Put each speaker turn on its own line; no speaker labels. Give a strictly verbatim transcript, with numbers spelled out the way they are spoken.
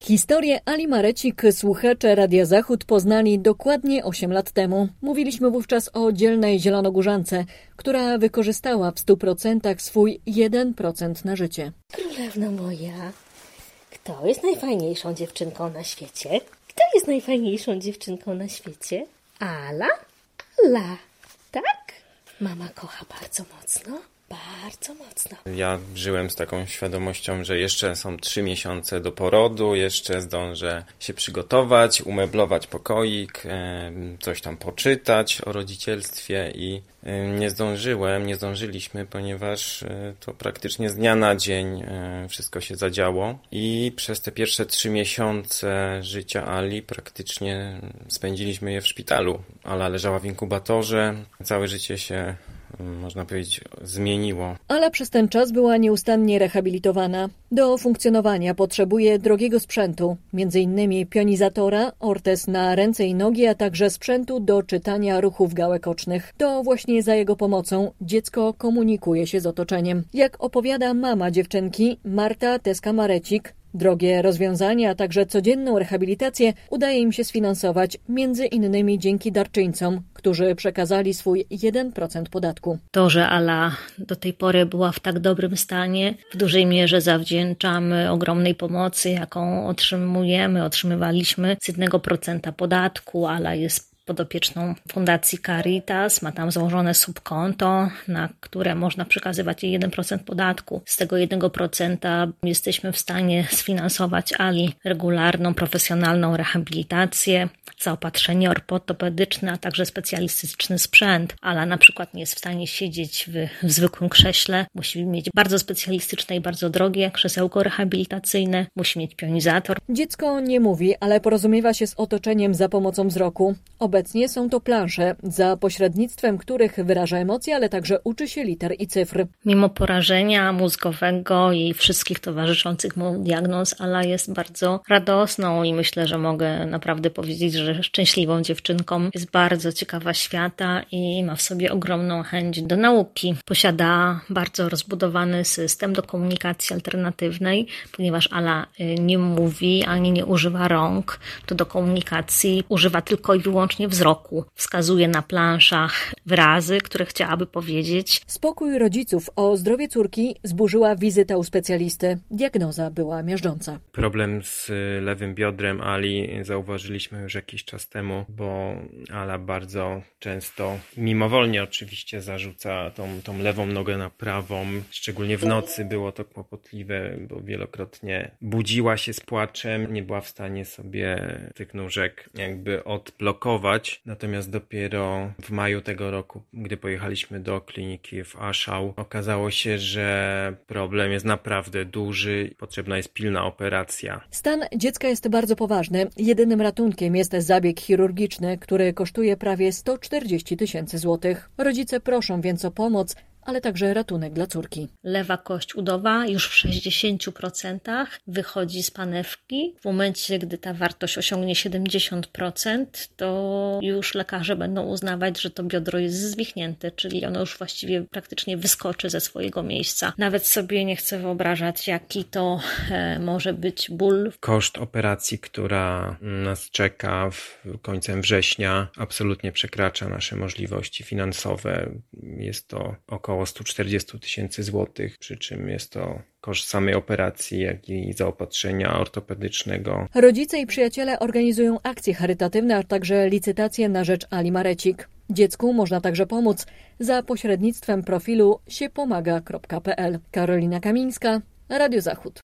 Historię Ali Marecik słuchacze Radia Zachód poznali dokładnie osiem lat temu. Mówiliśmy wówczas o dzielnej zielonogórzance, która wykorzystała w stu procentach swój jeden procent na życie.
Królewna moja, kto jest najfajniejszą dziewczynką na świecie? Kto jest najfajniejszą dziewczynką na świecie? Ala? Ala, tak? Mama kocha bardzo mocno. Bardzo mocno.
Ja żyłem z taką świadomością, że jeszcze są trzy miesiące do porodu, jeszcze zdążę się przygotować, umeblować pokoik, coś tam poczytać o rodzicielstwie i nie zdążyłem, nie zdążyliśmy, ponieważ to praktycznie z dnia na dzień wszystko się zadziało i przez te pierwsze trzy miesiące życia Ali praktycznie spędziliśmy je w szpitalu. Ala leżała w inkubatorze, całe życie się, można powiedzieć, zmieniło.
Ala przez ten czas była nieustannie rehabilitowana. Do funkcjonowania potrzebuje drogiego sprzętu, między innymi pionizatora, ortez na ręce i nogi, a także sprzętu do czytania ruchów gałek ocznych. To właśnie za jego pomocą dziecko komunikuje się z otoczeniem. Jak opowiada mama dziewczynki, Marta Teska-Marecik, drogie rozwiązania, a także codzienną rehabilitację udaje im się sfinansować między innymi dzięki darczyńcom, którzy przekazali swój jeden procent podatku.
To, że Ala do tej pory była w tak dobrym stanie, w dużej mierze zawdzięczamy ogromnej pomocy, jaką otrzymujemy, otrzymywaliśmy z jednego procenta podatku. Ala jest podopieczną Fundacji Caritas, ma tam założone subkonto, na które można przekazywać jej jeden procent podatku. Z tego jednego procenta jesteśmy w stanie sfinansować Ali regularną, profesjonalną rehabilitację, zaopatrzenie ortopedyczne, a także specjalistyczny sprzęt. Ala na przykład nie jest w stanie siedzieć w, w zwykłym krześle, musi mieć bardzo specjalistyczne i bardzo drogie krzesełko rehabilitacyjne, musi mieć pionizator.
Dziecko nie mówi, ale porozumiewa się z otoczeniem za pomocą wzroku. Obecnie są to plansze, za pośrednictwem których wyraża emocje, ale także uczy się liter i cyfr.
Mimo porażenia mózgowego i wszystkich towarzyszących mu diagnoz, Ala jest bardzo radosną i myślę, że mogę naprawdę powiedzieć, że szczęśliwą dziewczynką. Jest bardzo ciekawa świata i ma w sobie ogromną chęć do nauki. Posiada bardzo rozbudowany system do komunikacji alternatywnej, ponieważ Ala nie mówi ani nie używa rąk, to do komunikacji używa tylko i wyłącznie wzroku. Wskazuje na planszach wyrazy, które chciałaby powiedzieć.
Spokój rodziców o zdrowie córki zburzyła wizyta u specjalisty. Diagnoza była miażdżąca.
Problem z lewym biodrem Ali zauważyliśmy już jakiś czas temu, bo Ala bardzo często, mimowolnie oczywiście, zarzuca tą, tą lewą nogę na prawą. Szczególnie w nocy było to kłopotliwe, bo wielokrotnie budziła się z płaczem, nie była w stanie sobie tych nóżek jakby odblokować. Natomiast dopiero w maju tego roku, gdy pojechaliśmy do kliniki w Aschau, okazało się, że problem jest naprawdę duży i potrzebna jest pilna operacja.
Stan dziecka jest bardzo poważny. Jedynym ratunkiem jest zabieg chirurgiczny, który kosztuje prawie sto czterdzieści tysięcy złotych. Rodzice proszą więc o pomoc, ale także ratunek dla córki.
Lewa kość udowa już w sześćdziesięciu procentach wychodzi z panewki. W momencie, gdy ta wartość osiągnie siedemdziesiąt procent, to już lekarze będą uznawać, że to biodro jest zwichnięte, czyli ono już właściwie praktycznie wyskoczy ze swojego miejsca. Nawet sobie nie chcę wyobrażać, jaki to e, może być ból.
Koszt operacji, która nas czeka w końcem września, absolutnie przekracza nasze możliwości finansowe. Jest to około sto czterdzieści tysięcy złotych, przy czym jest to koszt samej operacji, jak i zaopatrzenia ortopedycznego.
Rodzice i przyjaciele organizują akcje charytatywne, a także licytacje na rzecz Ali Marecik. Dziecku można także pomóc za pośrednictwem profilu siepomaga kropka pe el. Karolina Kamińska, Radio Zachód.